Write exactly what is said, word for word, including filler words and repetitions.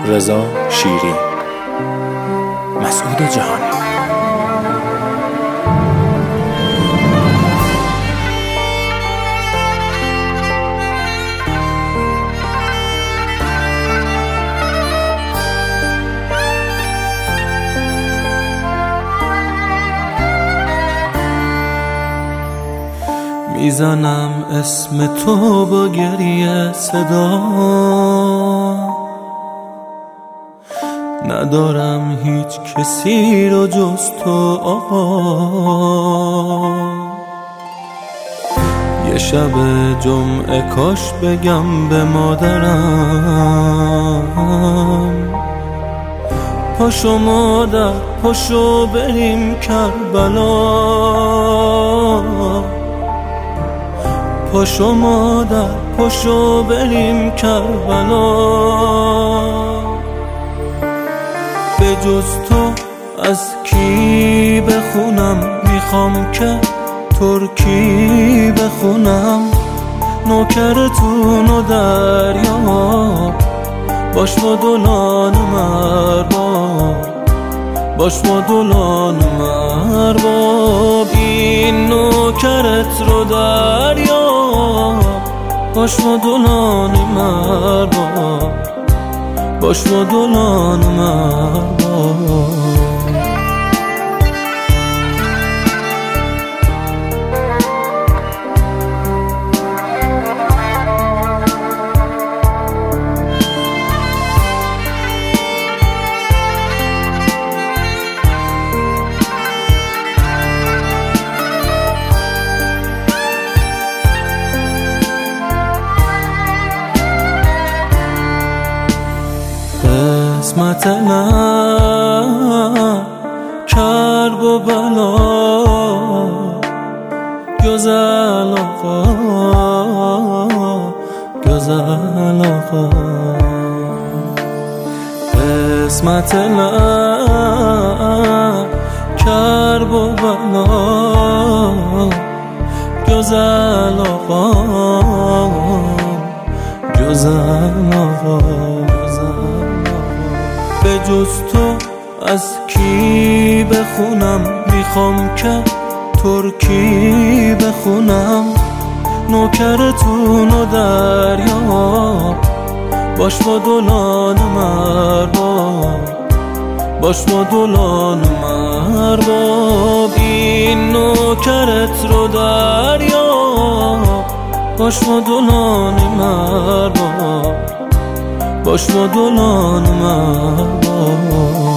رضا شیری. مسعود جهانی. میزنم اسم تو با گریه صدا، ندارم هیچ کسی رو جز تو آقا. یه شب جمعه کاش بگم به مادرم، پاشو مادر پاشو بریم کربلا، پاشو مادر پاشو بریم کربلا. به جز تو از کی بخونم، میخوام که ترکی بخونم. نوکرتون و دریا باش با دولان مرباب، باش با دولان مرباب. این نوکرت رو دریا باش با دولان مرباب، باش با دولان مرباب. قسمت من کرب و بلا گزل آقا، گزل آقا. قسمت من کرب و بلا گزل آقا، گزل آقا. به جز تو از کی بخونم، میخوام که ترکی بخونم. نوکرتون و دریا باش با دولان مرباب، باش با دولان مرباب. این نوکرت رو دریا باش با دولان مرباب، باش با دولان مرباب.